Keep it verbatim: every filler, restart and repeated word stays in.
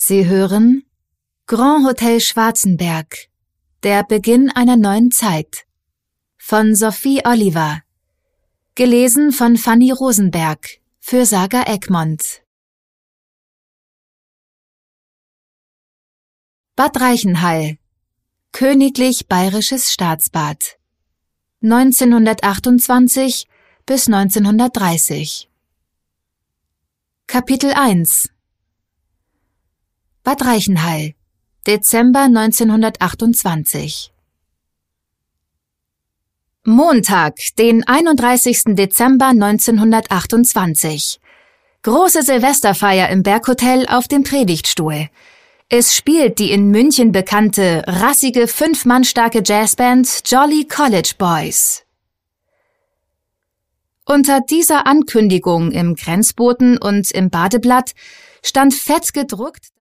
Sie hören Grand Hotel Schwarzenberg, der Beginn einer neuen Zeit von Sophie Oliver, gelesen von Fanny Rosenberg für Saga Egmont. Bad Reichenhall, Königlich Bayerisches Staatsbad, neunzehnhundertachtundzwanzig bis neunzehnhundertdreißig. Kapitel eins Bad Reichenhall, Dezember neunzehnhundertachtundzwanzig. Montag, den einunddreißigsten Dezember neunzehnhundertachtundzwanzig. Große Silvesterfeier im Berghotel auf dem Predigtstuhl. Es spielt die in München bekannte, rassige, fünf Mann starke Jazzband Jolly College Boys. Unter dieser Ankündigung im Grenzboten und im Badeblatt stand fett gedruckt: